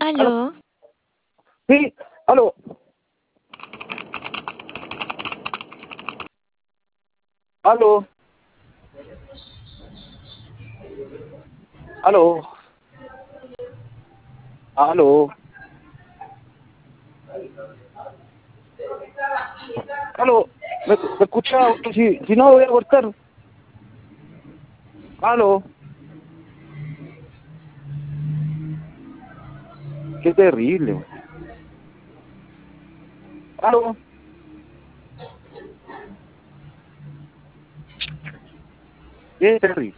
Aló, Aló, sí, aló, aló, aló, aló, aló, ¿me escucha? Si no, voy a cortar. Aló, qué terrible, güey. Aló, qué terrible.